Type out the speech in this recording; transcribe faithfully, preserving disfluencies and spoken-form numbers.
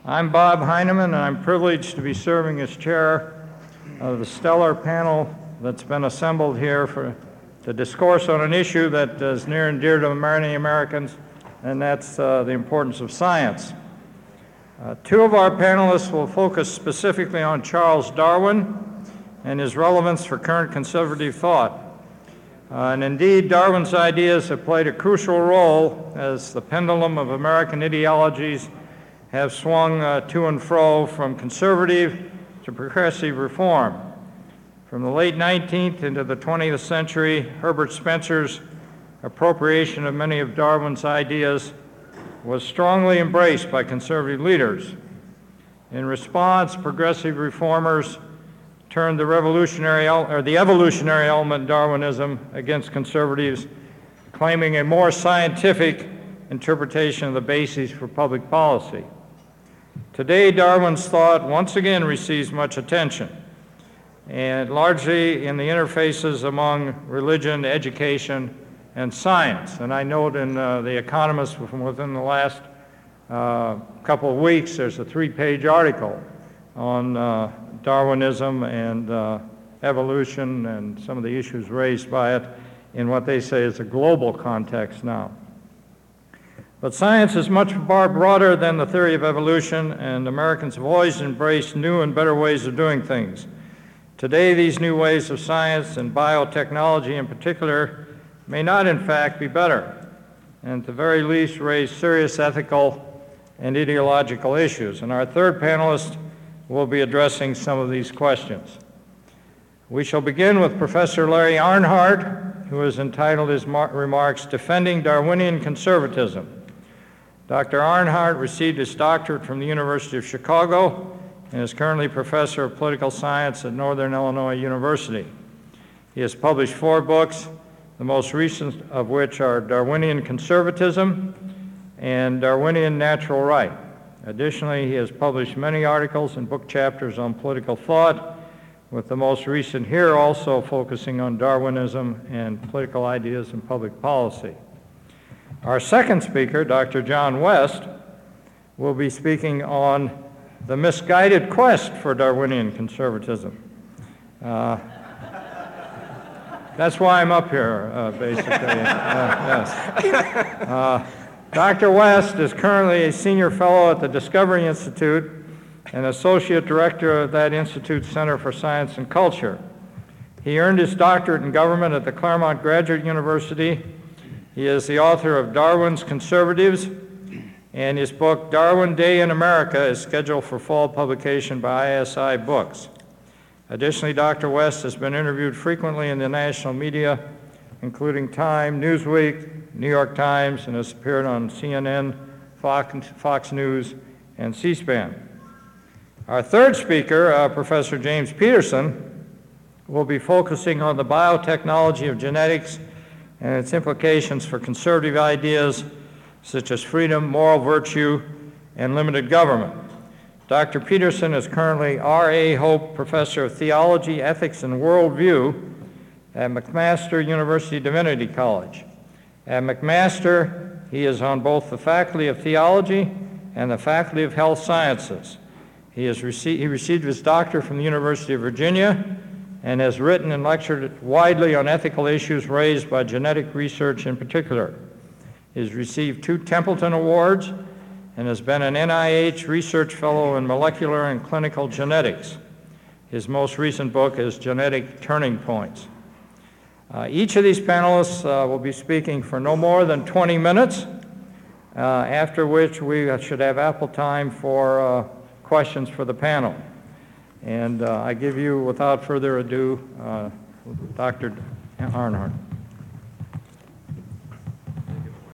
I'm Bob Heineman, and I'm privileged to be serving as chair of the stellar panel that's been assembled here for, to discourse on an issue that is near and dear to many Americans, and that's uh, the importance of science. Uh, two of our panelists will focus specifically on Charles Darwin and his relevance for current conservative thought. Uh, and indeed, Darwin's ideas have played a crucial role as the pendulum of American ideologies have swung uh, to and fro from conservative to progressive reform. From the late nineteenth into the twentieth century, Herbert Spencer's appropriation of many of Darwin's ideas was strongly embraced by conservative leaders. In response, progressive reformers turned the revolutionary or the evolutionary element in Darwinism against conservatives, claiming a more scientific interpretation of the bases for public policy. Today, Darwin's thought once again receives much attention, and largely in the interfaces among religion, education, and science. And I note in uh, The Economist from within the last uh, couple of weeks, there's a three-page article on uh, Darwinism and uh, evolution and some of the issues raised by it in what they say is a global context now. But science is much far broader than the theory of evolution, and Americans have always embraced new and better ways of doing things. Today, these new ways of science and biotechnology in particular may not in fact be better, and at the very least raise serious ethical and ideological issues. And our third panelist will be addressing some of these questions. We shall begin with Professor Larry Arnhart, who has entitled his remarks, "Defending Darwinian Conservatism." Doctor Arnhart received his doctorate from the University of Chicago and is currently professor of political science at Northern Illinois University. He has published four books, the most recent of which are Darwinian Conservatism and Darwinian Natural Right. Additionally, he has published many articles and book chapters on political thought, with the most recent here also focusing on Darwinism and political ideas and public policy. Our second speaker, Doctor John West, will be speaking on the misguided quest for Darwinian conservatism. Uh, that's why I'm up here, uh, basically. uh, yes. Uh, Doctor West is currently a senior fellow at the Discovery Institute and associate director of that institute's Center for Science and Culture. He earned his doctorate in government at the Claremont Graduate University. He is the author of Darwin's Conservatives, and his book, Darwin Day in America, is scheduled for fall publication by I S I Books. Additionally, Doctor West has been interviewed frequently in the national media, including Time, Newsweek, New York Times, and has appeared on C N N, Fox, Fox News, and C-SPAN. Our third speaker, uh, Professor James Peterson, will be focusing on the biotechnology of genetics and its implications for conservative ideas such as freedom, moral virtue, and limited government. Doctor Peterson is currently R A Hope Professor of Theology, Ethics, and Worldview at McMaster University Divinity College. At McMaster, he is on both the Faculty of Theology and the Faculty of Health Sciences. He, has received, he received his doctorate from the University of Virginia and has written and lectured widely on ethical issues raised by genetic research in particular. He has received two Templeton Awards and has been an N I H Research Fellow in Molecular and Clinical Genetics. His most recent book is Genetic Turning Points. Uh, each of these panelists uh, will be speaking for no more than twenty minutes, uh, after which we should have ample time for uh, questions for the panel. And uh, I give you, without further ado, uh, Doctor Arnhart.